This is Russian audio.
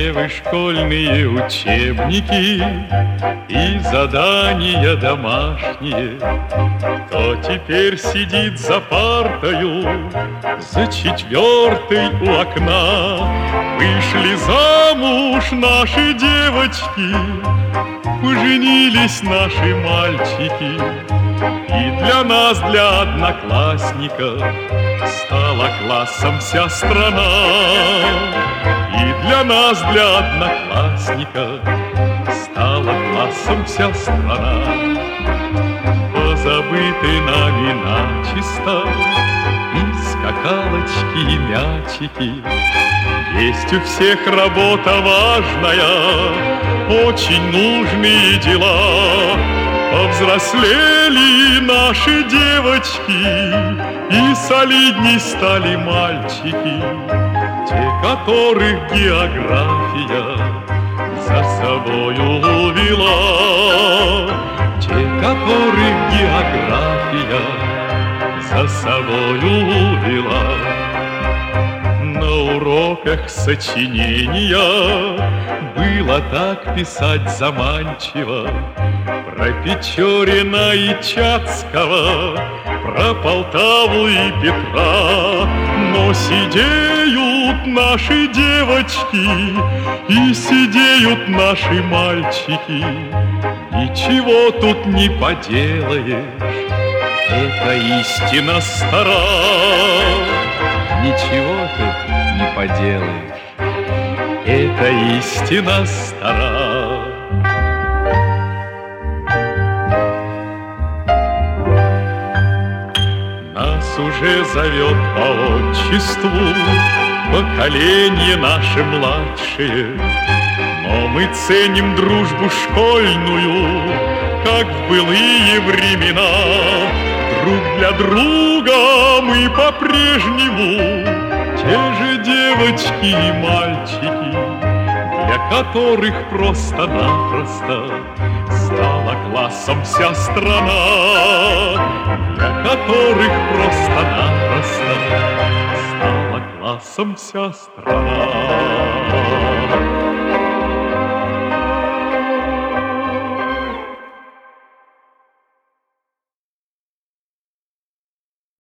Где вы школьные учебники и задания домашние? Кто теперь сидит за партою, за четвертой у окна? Вышли замуж наши девочки, поженились наши мальчики. И для нас, для одноклассников, стала классом вся страна. И для нас, для одноклассников, стала классом вся страна. Позабыты нами начисто и скакалочки, и мячики. Есть у всех работа важная, очень нужные дела. Повзрослели наши девочки, и солидней стали мальчики, те, которых география за собою увела, те, которых география за собою увела. На уроках сочинения было так писать заманчиво про Печорина и Чацкого, про Полтаву и Петра. Но сидеют наши девочки и сидеют наши мальчики. Ничего тут не поделаешь, это истина стара. Ничего тут не поделаешь, это истина стара. Нас уже зовет по отчеству поколение наше младшее, но мы ценим дружбу школьную, как в былые времена. Друг для друга мы по-прежнему те же девочки и мальчики, для которых просто-напросто стала классом вся страна, для которых просто-напросто стала классом вся страна.